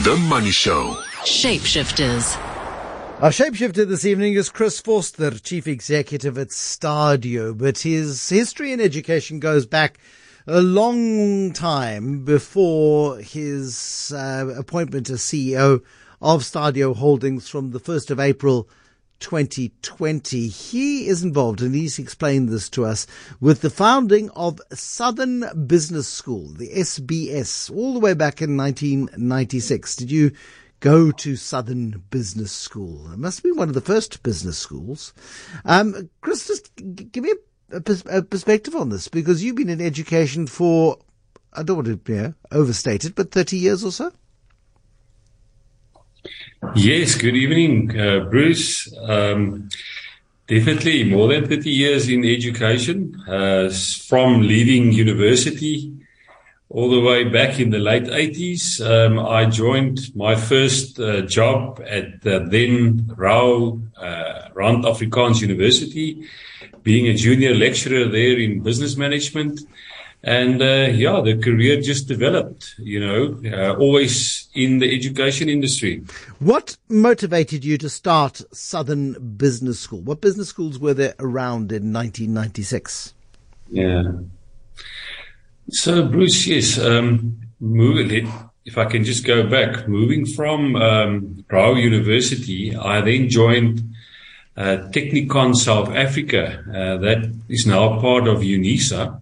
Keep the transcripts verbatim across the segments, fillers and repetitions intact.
The Money Show. Shapeshifters. Our shapeshifter this evening is Chris Forster, Chief Executive at Stadio, but his history in education goes back a long time before his uh, appointment as C E O of Stadio Holdings from the first of April twenty twenty. He is involved, and he's explained this to us, with the founding of Southern Business School, the S B S, all the way back in nineteen ninety-six. Did you go to Southern Business School? It must have been one of the first business schools. Um, Chris, just g- give me a, a, pers- a perspective on this, because you've been in education for, I don't want to you know, overstate it, but thirty years or so? Yes, good evening, uh, Bruce. Um, definitely more than thirty years in education, uh, from leaving university all the way back in the late eighties. Um, I joined my first uh, job at the then Rau uh, Rand Afrikaans University, being a junior lecturer there in business management. And, uh, yeah, the career just developed, you know, uh, always in the education industry. What motivated you to start Southern Business School? What business schools were there around in nineteen ninety-six? Yeah. So, Bruce, yes, um, moving, if I can just go back, moving from um, Rau University, I then joined uh, Technikon South Africa. Uh, that is now part of UNISA.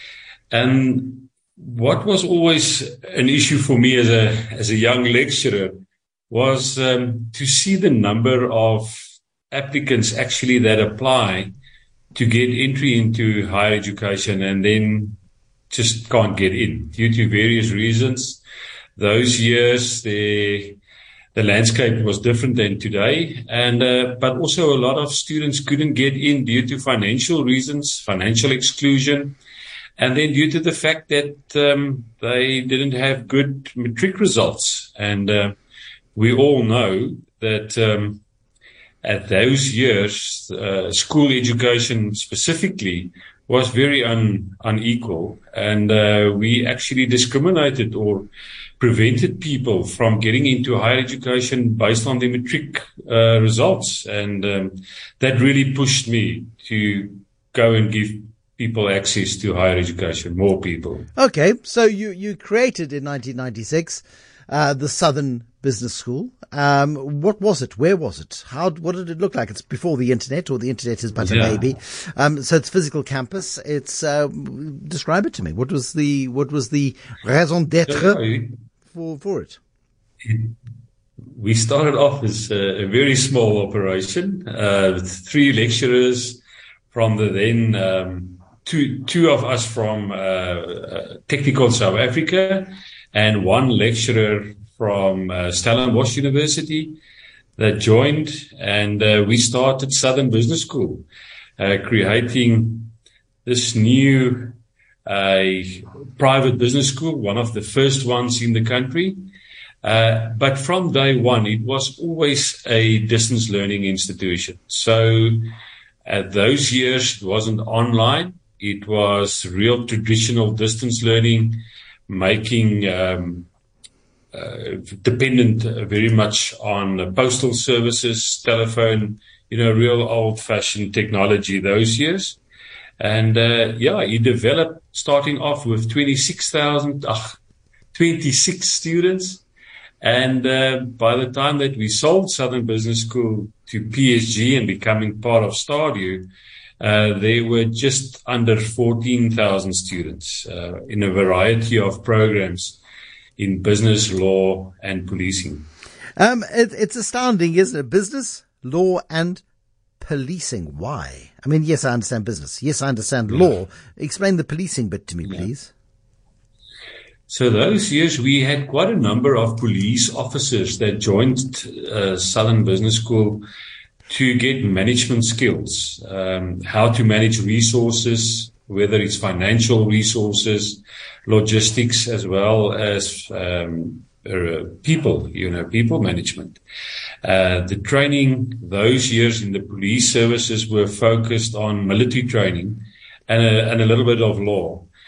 And what was always an issue for me as a as a young lecturer was um, to see the number of applicants actually that apply to get entry into higher education and then just can't get in due to various reasons. Those years, the the landscape was different than today, and uh, but also a lot of students couldn't get in due to financial reasons, financial exclusion. And then due to the fact that um, they didn't have good matric results. And uh, we all know that um, at those years, uh, school education specifically was very un- unequal. And uh, we actually discriminated or prevented people from getting into higher education based on their matric uh, results. And um, that really pushed me to go and give people access to higher education, more people. Okay, so you, you created in nineteen ninety-six uh, the Southern Business School. Um, what was it? Where was it? How? What did it look like? It's before the internet, or the internet is but Yeah. a baby. Um, so it's physical campus. It's uh, describe it to me. What was the what was the raison d'être for for it? We started off as a, a very small operation, uh, with three lecturers from the then. Um, Two, two of us from uh, uh, Technikon South Africa and one lecturer from uh, Stellenbosch University that joined, and uh, we started Southern Business School, uh, creating this new uh, private business school, one of the first ones in the country. Uh, but from day one, it was always a distance learning institution. So at those years, it wasn't online. It was real traditional distance learning, making um, uh, dependent very much on postal services, telephone, you know, real old-fashioned technology those years. And, uh, yeah, he developed, starting off with twenty-six thousand, uh, twenty-six students. And uh, by the time that we sold Southern Business School to P S G and becoming part of Stadio, Uh, there were just under fourteen thousand students uh, in a variety of programs in business, law, and policing. Um, it, it's astounding, isn't it? Business, law, and policing. Why? I mean, yes, I understand business. Yes, I understand Yeah. law. Explain the policing bit to me, Yeah. please. So those years, we had quite a number of police officers that joined uh, Southern Business School to get management skills, um, how to manage resources, whether it's financial resources, logistics, as well as um, uh, people, you know, people management. Uh, the training those years in the police services were focused on military training and a, and a little bit of law.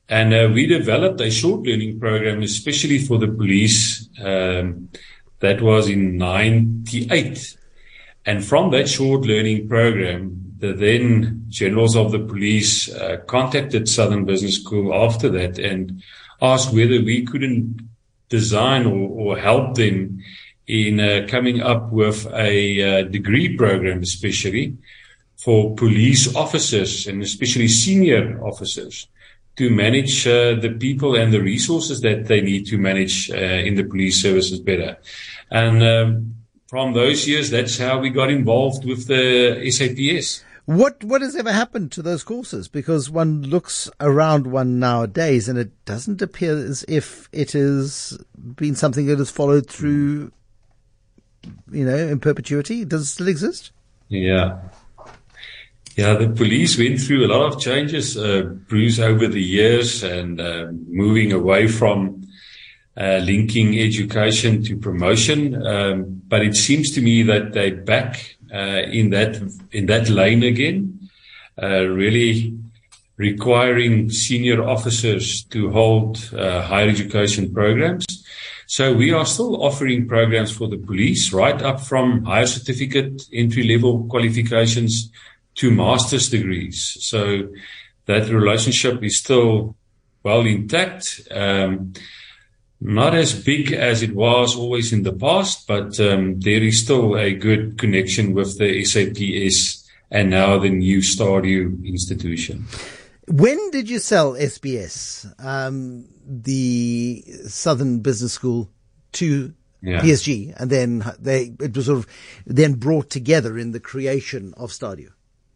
And uh, we developed a short learning program, especially for the police. Um, that was in ninety-eight. And from that short learning program, the then generals of the police uh, contacted Southern Business School after that and asked whether we couldn't design or, or help them in uh, coming up with a uh, degree program, especially for police officers and especially senior officers, to manage uh, the people and the resources that they need to manage uh, in the police services better. And um, from those years, that's how we got involved with the S A P S. What what has ever happened to those courses? Because one looks around one nowadays and it doesn't appear as if it has been something that has followed through, you know, in perpetuity. Does it still exist? Yeah. Yeah, the police went through a lot of changes, uh, Bruce, over the years, and uh, moving away from uh, linking education to promotion. Um, but it seems to me that they're back uh, in that in that lane again, uh, really requiring senior officers to hold uh, higher education programs. So we are still offering programs for the police, right up from higher certificate, entry-level qualifications to master's degrees. So that relationship is still well intact. Um, not as big as it was always in the past, but um, there is still a good connection with the S A P S and now the new Stadio institution. When did you sell S B S, um, the Southern Business School, to yeah. P S G, and then they it was sort of then brought together in the creation of Stadio?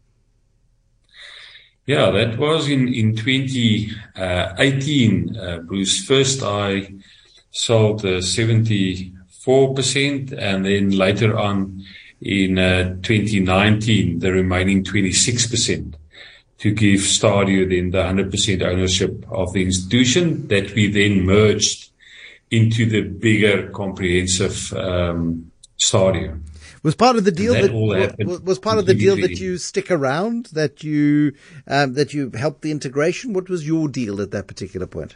Yeah, that was in, in twenty eighteen, uh, Bruce. First, I sold uh, seventy-four percent, and then later on in uh, twenty nineteen, the remaining twenty-six percent, to give Stadio then the one hundred percent ownership of the institution that we then merged into the bigger comprehensive um, Stadio. Was part of the deal that, that was, was part of the deal that you stick around, that you um, that you helped the integration? What was your deal at that particular point?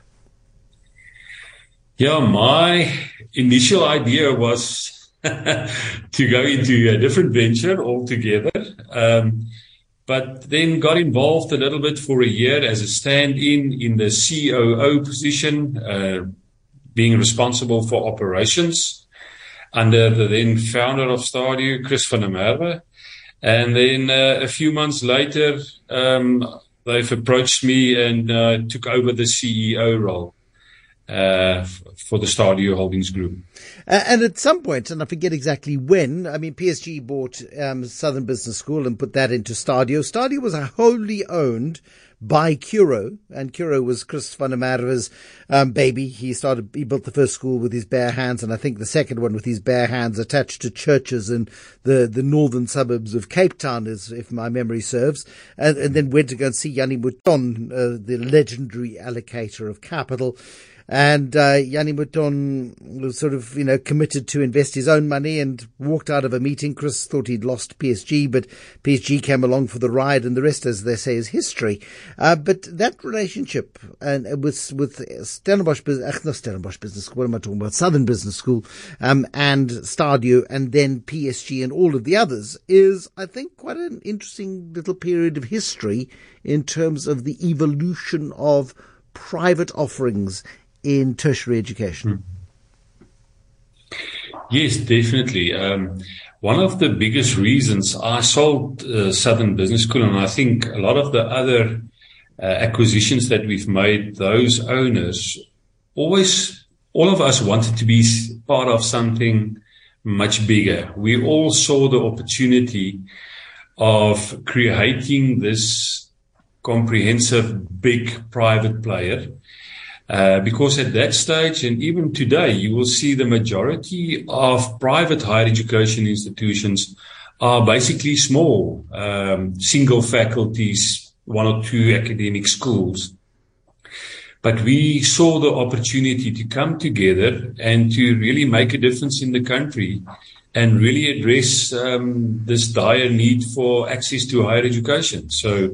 Yeah, my initial idea was to go into a different venture altogether, um, but then got involved a little bit for a year as a stand-in in the C O O position, uh, being responsible for operations under the then founder of Stadio, Chris van der Merwe. And then uh, a few months later, um, they've approached me and uh, took over the C E O role uh, for the Stadio Holdings Group. Uh, and at some point, and I forget exactly when, I mean, P S G bought um, Southern Business School and put that into Stadio. Stadio was wholly owned by Curro, and Curro was Chris van der Merwe's um, baby. He started, he built the first school with his bare hands, and I think the second one with his bare hands, attached to churches in the, the northern suburbs of Cape Town, is, if my memory serves, and, and then went to go and see Jannie Mouton, uh, the legendary allocator of capital. And uh, Jannie Mouton was sort of, you know, committed to invest his own money and walked out of a meeting. Chris thought he'd lost P S G, but P S G came along for the ride, and the rest, as they say, is history. Uh, but that relationship and uh, with with Stellenbosch, uh, not Stellenbosch Business School, what am I talking about? Southern Business School, um, and Stadio, and then P S G and all of the others is, I think, quite an interesting little period of history in terms of the evolution of private offerings in tertiary education. Yes, definitely. Um, one of the biggest reasons I sold uh, Southern Business School, and I think a lot of the other uh, acquisitions that we've made, those owners always, all of us wanted to be part of something much bigger. We all saw the opportunity of creating this comprehensive big private player. Uh, because at that stage, and even today, you will see the majority of private higher education institutions are basically small, um, single faculties, one or two academic schools. But we saw the opportunity to come together and to really make a difference in the country and really address um, this dire need for access to higher education. So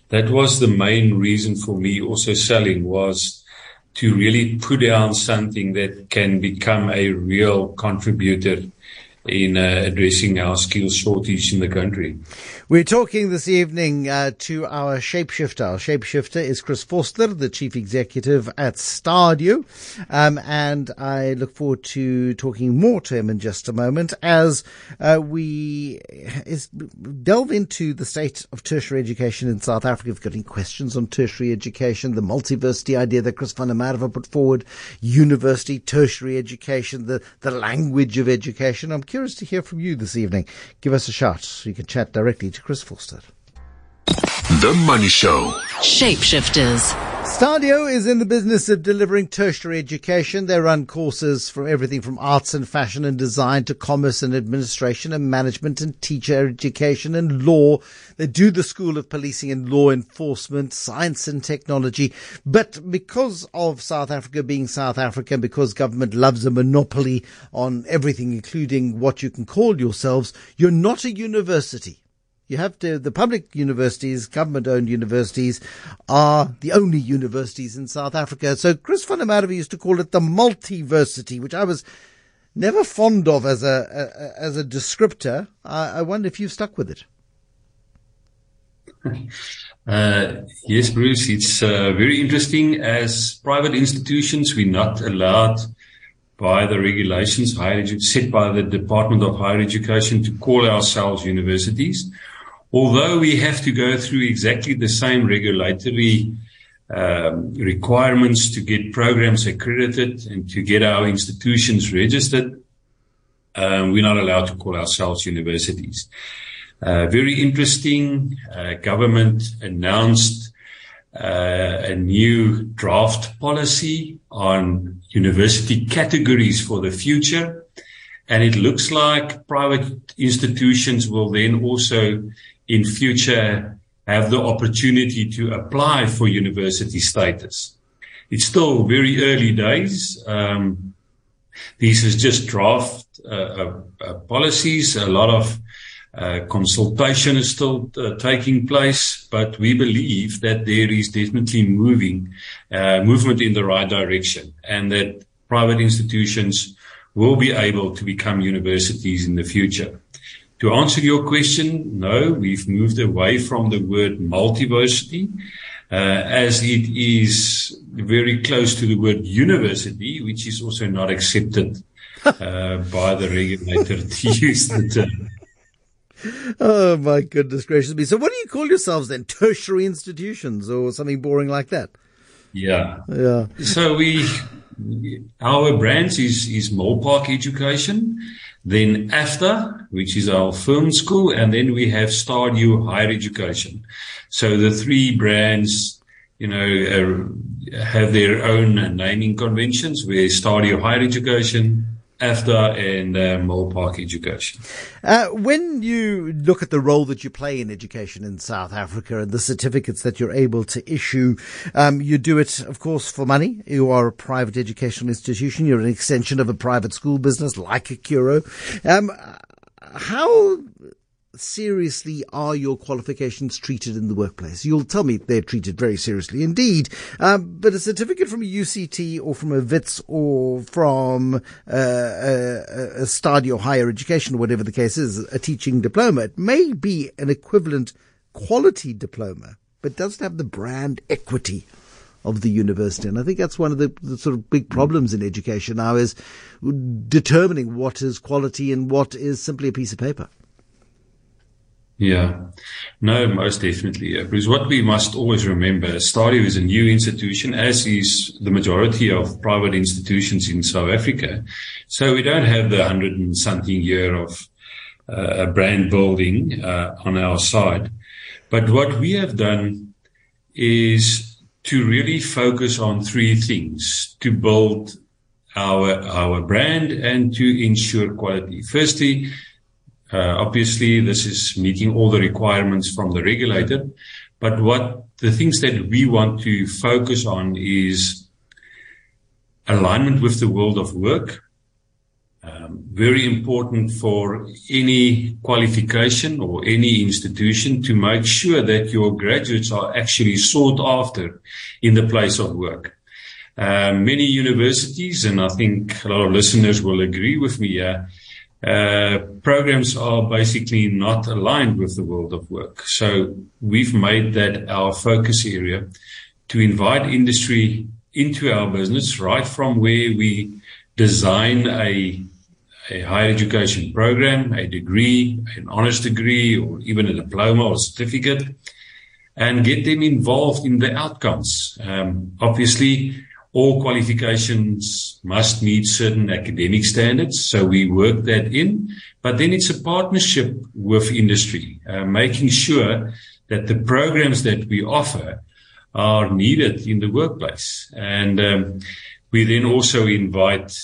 that was the main reason for me also selling, was to really put down something that can become a real contributor in uh, addressing our skills shortage in the country. We're talking this evening uh, to our shapeshifter. Our shapeshifter is Chris Vorster, the Chief Executive at Stadio. Um, and I look forward to talking more to him in just a moment as uh, we is, delve into the state of tertiary education in South Africa. If you've got any questions on tertiary education, the multiversity idea that Chris van der Merwe put forward, university, tertiary education, the, the language of education, I'm curious to hear from you this evening. Give us a shout. You can chat directly to Chris Vorster. The Money Show. Shapeshifters. Stadio is in the business of delivering tertiary education. They run courses from everything from arts and fashion and design to commerce and administration and management and teacher education and law. They do the School of Policing and Law Enforcement, science and technology. But because of South Africa being South Africa, because government loves a monopoly on everything, including what you can call yourselves, you're not a university. You have to, the public universities, government-owned universities, are the only universities in South Africa. So Chris van der Merwe used to call it the multiversity, which I was never fond of as a, a as a descriptor. I, I wonder if you've stuck with it. Uh, yes, Bruce, it's uh, very interesting. As private institutions, we're not allowed by the regulations higher edu- set by the Department of Higher Education to call ourselves universities. Although we have to go through exactly the same regulatory um, requirements to get programs accredited and to get our institutions registered, um, we're not allowed to call ourselves universities. Uh, very interesting. Uh, government announced uh, a new draft policy on university categories for the future. And it looks like private institutions will then also in future have the opportunity to apply for university status. It's still very early days. Um, this is just draft uh, uh, uh, policies. A lot of uh, consultation is still uh, taking place, but we believe that there is definitely moving uh, movement in the right direction, and that private institutions will be able to become universities in the future. To answer your question, no, we've moved away from the word multiversity, uh, as it is very close to the word university, which is also not accepted uh, by the regulator to use the term. Oh, my goodness gracious me. So what do you call yourselves then? Tertiary institutions or something boring like that? Yeah. Yeah. So we, our branch is, is Molpark Education, then AFDA, which is our film school, and then we have Stadio Higher Education. So the three brands, you know, uh, have their own naming conventions, where Stadio Higher Education, AFDA, and uh, Molpark Education. Uh, when you look at the role that you play in education in South Africa and the certificates that you're able to issue, um, you do it, of course, for money. You are a private educational institution. You're an extension of a private school business like a Curro. Um, how seriously are your qualifications treated in the workplace? You'll tell me they're treated very seriously indeed. Um, but a certificate from a U C T or from a Wits or from uh, a, a Stadio Higher Education, or whatever the case is, a teaching diploma, it may be an equivalent quality diploma, but doesn't have the brand equity of the university. And I think that's one of the, the sort of big problems in education now, is determining what is quality and what is simply a piece of paper. Yeah, no, most definitely. Because what we must always remember, Stadio is a new institution, as is the majority of private institutions in South Africa. So we don't have the hundred and something year of uh, brand building uh, on our side. But what we have done is to really focus on three things to build our our brand and to ensure quality. Firstly, Uh, obviously, this is meeting all the requirements from the regulator. But what the things that we want to focus on is alignment with the world of work, Um, very important for any qualification or any institution to make sure that your graduates are actually sought after in the place of work. Uh, many universities, and I think a lot of listeners will agree with me here, uh, programs are basically not aligned with the world of work. So we've made that our focus area to invite industry into our business right from where we design a, a higher education program, a degree, an honors degree, or even a diploma or certificate, and get them involved in the outcomes. Um, obviously, all qualifications must meet certain academic standards, so we work that in, but then it's a partnership with industry, uh, making sure that the programs that we offer are needed in the workplace. And um, we then also invite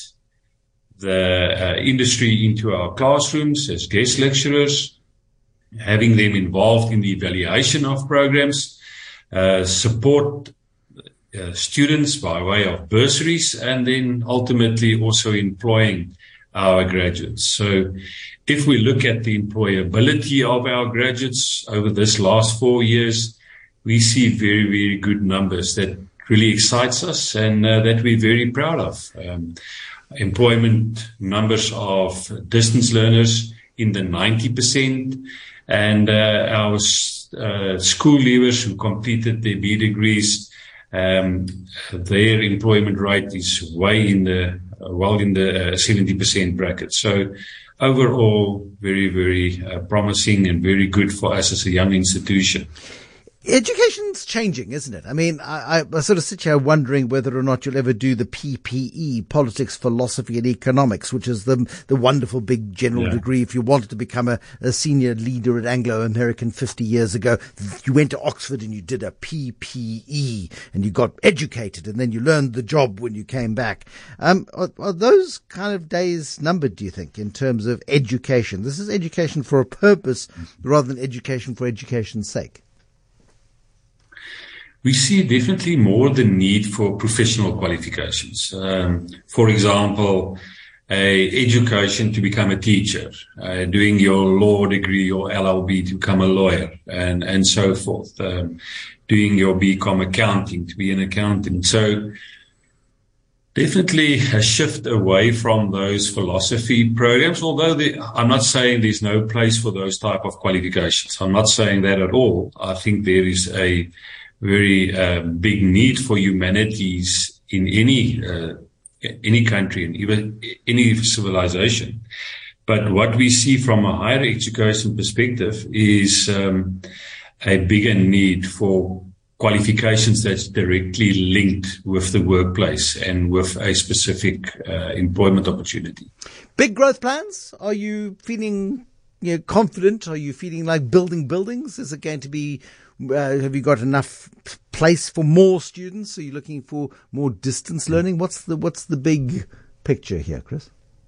the uh, industry into our classrooms as guest lecturers, having them involved in the evaluation of programs, uh, support uh, students by way of bursaries, and then ultimately also employing our graduates. So if we look at the employability of our graduates over this last four years, we see very, very good numbers that really excites us and uh, that we're very proud of. Um, employment numbers of distance learners in the ninety percent, and uh, our uh, school leavers who completed their B degrees, um, their employment rate is way in the, well in the uh, seventy percent bracket. So overall, very, very uh, promising and very good for us as a young institution. Education's changing, isn't it? I mean, I, I sort of sit here wondering whether or not you'll ever do the P P E, Politics, Philosophy and Economics, which is the the wonderful big general yeah. degree. If you wanted to become a, a senior leader at Anglo-American fifty years ago, you went to Oxford and you did a P P E and you got educated and then you learned the job when you came back. Um, are, are those kind of days numbered, do you think, in terms of education? This is education for a purpose rather than education for education's sake. We see definitely more the need for professional qualifications. Um, for example, a education to become a teacher, uh, doing your law degree or L L B to become a lawyer, and, and so forth. Um, doing your B Com accounting to be an accountant. So definitely a shift away from those philosophy programs, although they, I'm not saying there's no place for those type of qualifications. I'm not saying that at all. I think there is a very uh, big need for humanities in any uh, any country and even any civilization. But what we see from a higher education perspective is um, a bigger need for qualifications that's directly linked with the workplace and with a specific uh, employment opportunity. Big growth plans? Are you feeling you know, confident? Are you feeling like building buildings? Is it going to be Uh, have you got enough place for more students? Are you looking for more distance learning? What's the what's the big picture here, Chris?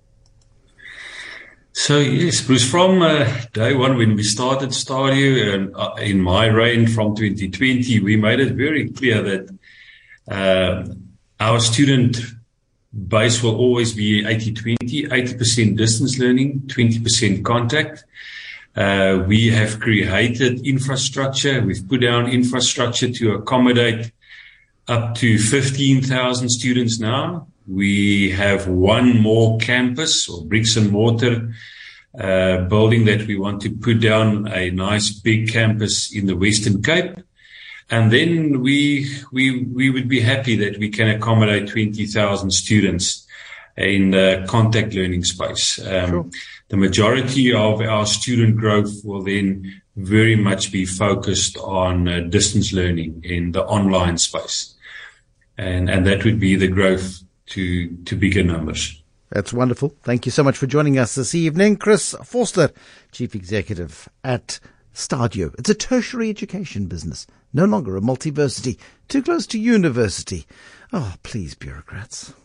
So yes, Bruce, from uh, day one when we started Stadio, and uh, in my reign from twenty twenty, we made it very clear that uh, our student base will always be eighty twenty, eighty percent distance learning, twenty percent contact. Uh, we have created infrastructure. We've put down infrastructure to accommodate up to fifteen thousand students now. We have one more campus or bricks and mortar uh, building that we want to put down, a nice big campus in the Western Cape. And then we, we, we would be happy that we can accommodate twenty thousand students in the contact learning space. Um, sure. The majority of our student growth will then very much be focused on uh, distance learning in the online space. And, and that would be the growth to, to bigger numbers. That's wonderful. Thank you so much for joining us this evening. Chris Vorster, Chief Executive at Stadio. It's a tertiary education business, no longer a multiversity, too close to university. Oh, please, bureaucrats.